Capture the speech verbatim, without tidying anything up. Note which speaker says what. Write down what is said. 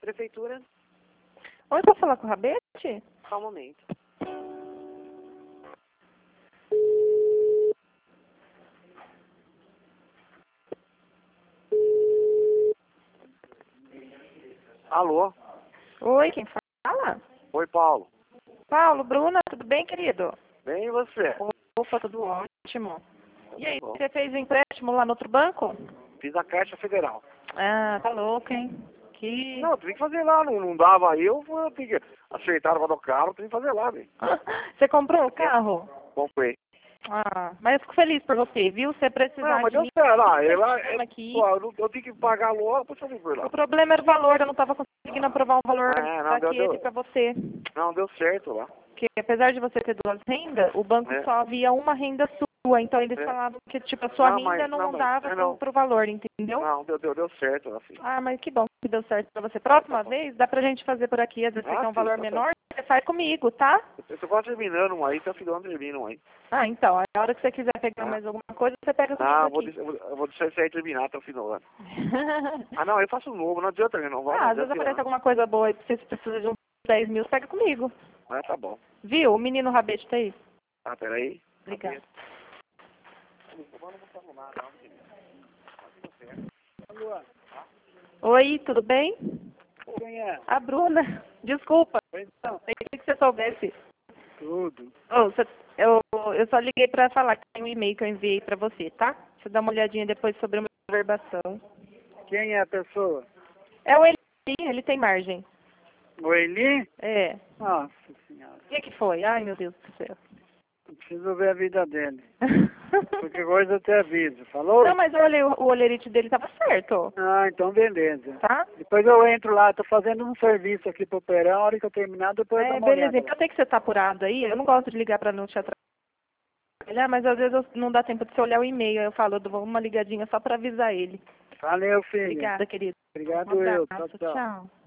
Speaker 1: Prefeitura,
Speaker 2: Oi, posso falar com o Rabete?
Speaker 1: só um momento. Alô?
Speaker 2: Oi, quem fala?
Speaker 1: Oi, Paulo.
Speaker 2: Paulo, Bruna, tudo bem, querido?
Speaker 1: Bem, e você?
Speaker 2: Opa, tudo ótimo. E aí,
Speaker 1: Bom.
Speaker 2: você fez o empréstimo lá no outro banco?
Speaker 1: Fiz a Caixa Federal.
Speaker 2: Ah, tá louco, hein? Que...
Speaker 1: Não, tem que fazer lá, não, não dava aí, eu eu tenho que aceitar o do carro, tem que fazer lá, velho.
Speaker 2: Você comprou o carro?
Speaker 1: Comprei.
Speaker 2: Ah, mas eu fico feliz por você, viu? Se precisar
Speaker 1: Não, mas
Speaker 2: de
Speaker 1: deu
Speaker 2: mim,
Speaker 1: certo lá,
Speaker 2: você
Speaker 1: ela,
Speaker 2: me chama
Speaker 1: é,
Speaker 2: aqui.
Speaker 1: pô, eu, não- eu tenho que pagar logo, depois eu vim por lá.
Speaker 2: O problema era o valor, eu não estava conseguindo aprovar um valor
Speaker 1: É, não, deu,
Speaker 2: daquele
Speaker 1: deu,
Speaker 2: para você.
Speaker 1: não, deu certo lá.
Speaker 2: Porque apesar de você ter duas rendas, o banco
Speaker 1: É.
Speaker 2: só havia uma renda sua. Então eles
Speaker 1: É.
Speaker 2: falavam que tipo, a sua
Speaker 1: Não,
Speaker 2: renda
Speaker 1: mas-
Speaker 2: não,
Speaker 1: não, mas-
Speaker 2: dava
Speaker 1: é,
Speaker 2: pro,
Speaker 1: não.
Speaker 2: pro valor, entendeu?
Speaker 1: Não, deu, deu, deu certo lá, sim.
Speaker 2: Ah, mas que bom que deu certo pra você.
Speaker 1: Ah, tá
Speaker 2: Próxima
Speaker 1: bom.
Speaker 2: vez, dá pra gente fazer por aqui, às vezes você
Speaker 1: Ah,
Speaker 2: quer um
Speaker 1: sim,
Speaker 2: valor
Speaker 1: tá, tá.
Speaker 2: menor, você faz comigo, tá?
Speaker 1: Eu só gosto terminando um aí, tá ficando terminando um aí.
Speaker 2: Ah, então, a hora que você quiser pegar
Speaker 1: Ah.
Speaker 2: mais alguma coisa, você pega comigo
Speaker 1: Ah, eu vou,
Speaker 2: aqui.
Speaker 1: deixar- eu vou, eu vou deixar isso aí terminar até o final do ano. Ah, não, eu faço um novo, não adianta renovar,
Speaker 2: ah,
Speaker 1: não
Speaker 2: às vezes
Speaker 1: adianta
Speaker 2: aparece
Speaker 1: tirar.
Speaker 2: alguma coisa boa e você precisa de uns dez mil, você pega comigo.
Speaker 1: Ah, tá bom.
Speaker 2: Viu? O menino Rabete tá aí.
Speaker 1: Ah, peraí.
Speaker 2: Obrigada. Oi, tudo bem?
Speaker 3: Quem é?
Speaker 2: A Bruna. Desculpa,
Speaker 3: Então,
Speaker 2: pensei que você soubesse.
Speaker 3: tudo.
Speaker 2: Ô, você- eu, eu só liguei pra falar que tem um e-mail que eu enviei pra você, tá? Você dá uma olhadinha depois sobre uma verbação.
Speaker 3: Quem é a pessoa?
Speaker 2: É o Eli, ele tem margem.
Speaker 3: O Eli?
Speaker 2: É.
Speaker 3: Nossa senhora.
Speaker 2: O que que foi? Ai, meu Deus do céu.
Speaker 3: Eu preciso ver a vida dele. Qualquer coisa eu te aviso. Falou?
Speaker 2: Não, mas eu olhei, o, o olerite dele tava certo,
Speaker 3: Ah, então beleza.
Speaker 2: tá?
Speaker 3: Depois eu entro lá, tô fazendo um serviço aqui pro Perão, a hora que eu terminar, depois eu
Speaker 2: É,
Speaker 3: dou uma
Speaker 2: beleza.
Speaker 3: olhada
Speaker 2: Então
Speaker 3: lá.
Speaker 2: eu sei que você tá apurado aí. Eu não gosto de ligar pra não te atrapalhar, mas às vezes eu- não dá tempo de você olhar o e-mail. Aí eu falo, eu dou uma ligadinha só pra avisar ele.
Speaker 3: Valeu, filho.
Speaker 2: Obrigada, querido.
Speaker 3: Obrigado
Speaker 2: Um
Speaker 3: eu.
Speaker 2: abraço.
Speaker 3: Tchau, tchau.
Speaker 2: Tchau.